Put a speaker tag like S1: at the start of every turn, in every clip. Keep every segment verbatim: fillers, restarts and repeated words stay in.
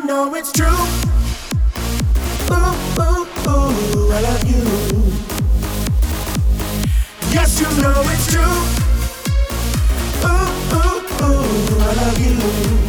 S1: know it's true. Ooh, ooh, ooh, I love you. Yes, you know it's true. Ooh, ooh, ooh, I love you.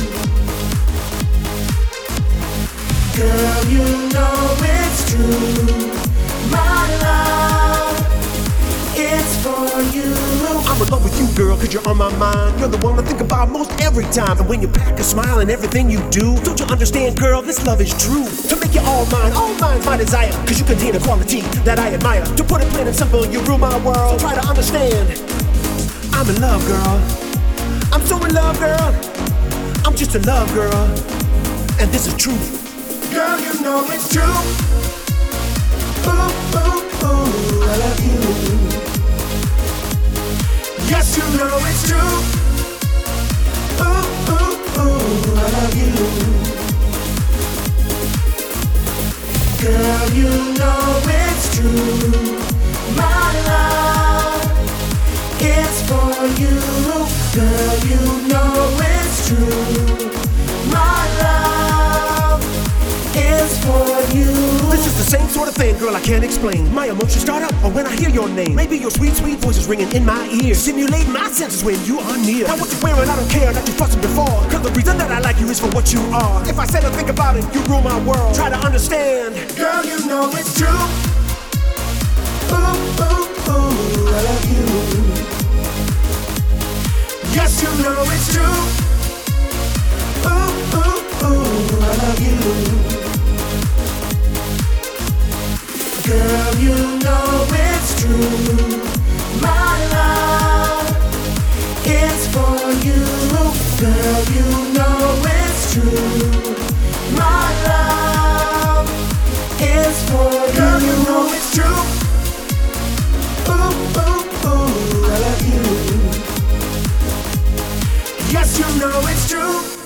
S1: Girl, you know it's true. My love, it's for you.
S2: I'm in love with you, girl, cause you're on my mind. You're the one I think about most every time. And when you pack a smile in everything you do, don't you understand, girl, this love is true. To make you all mine, all mine's my desire. Cause you contain a quality that I admire. To put it plain and simple, you rule my world. So try to understand, I'm in love, girl. I'm so in love, girl. I'm just in love, girl. And this is true.
S1: Girl, you know it's true. Ooh, ooh, ooh, I love you. Yes, you know it's true. Ooh, ooh, ooh, I love you. Girl, you know it's true. My love, it's for you. Girl, you know it's true. My love is for you.
S2: This is the same sort of thing, girl, I can't explain. My emotions start up or when I hear your name. Maybe your sweet, sweet voice is ringing in my ears, simulate my senses when you are near. Now what you're wearing, I don't care that you fussing before. Cause the reason that I like you is for what you are. If I said to think about it, you rule my world. Try to understand.
S1: Girl, you know it's true. Ooh, ooh, ooh, I love you. Yes, you know it's true. Ooh, ooh, ooh, I love you. Girl, you know it's true. My love is for you. Girl, you know it's true. My love is for you. Girl, you know it's true. Ooh, ooh, ooh, I love you. Yes, you know it's true.